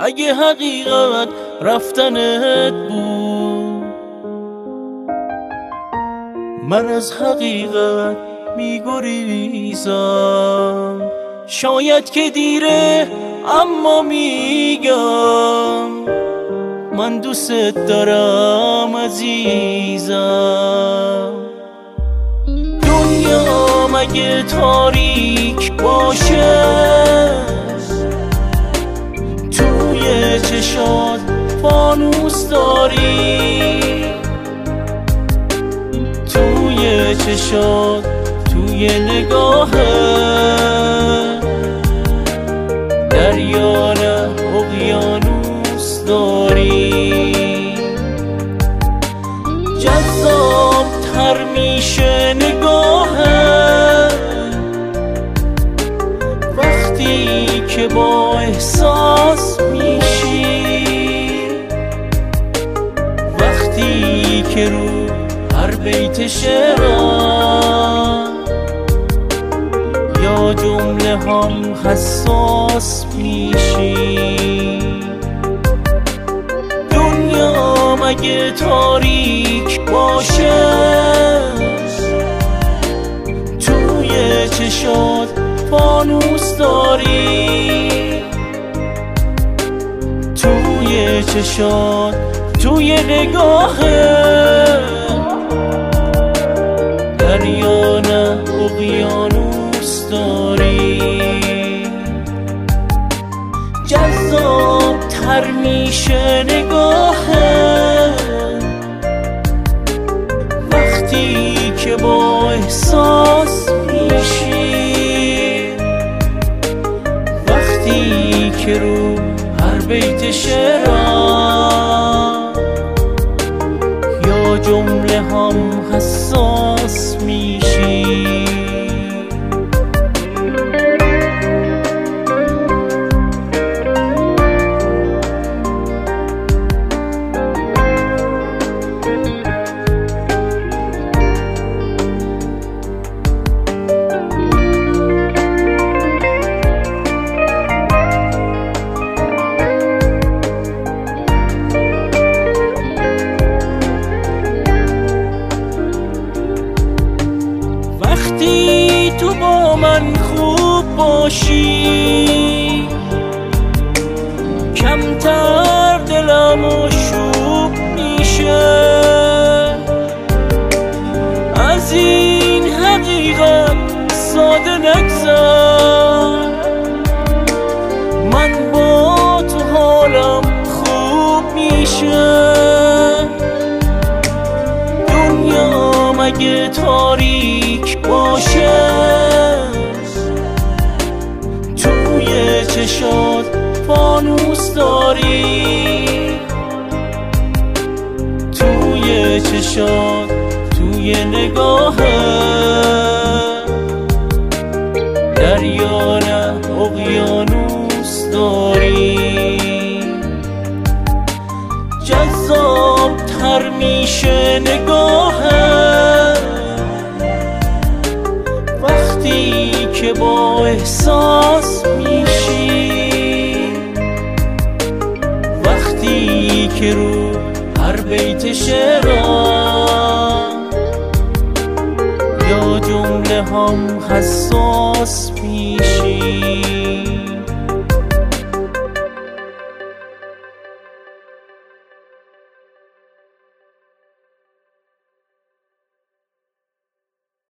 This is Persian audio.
اگه حقیقت رفتنت بود، من از حقیقت میگریزم. شاید که دیره اما میگم من دوست دارم عزیزم. دنیا مگه تاریک باشه، توی چشات فانوس داری، توی چشات توی نگاهت دریا نه اقیانوس داری. جذاب تر میشه نگاهت وقتی که با احساس میشی، وقتی که رو هر بیت شعرم یا جمله هم حساس میشی. دنیا مگه تاریک باشه، توی چشات فانوس داری، توی چشات توی نگاهت دریا نه اقیانوس داری. جذاب تر میشه نگاهت وقتی که با احساس میشی، وقتی که رو هر بیت شعرم یا جمله هم حساس میشی. وقتی تو با من خوب باشی کمتر دلم آشوب میشه. از این حقیقت ساده نگذر، من با تو حالم خوب میشه. دنیا مگه تاریک باشه، توی چشات فانوس داری، توی چشات توی نگاهت دریا نه اقیانوس داری. جذاب تر میشه نگاهت وقتی که با احساس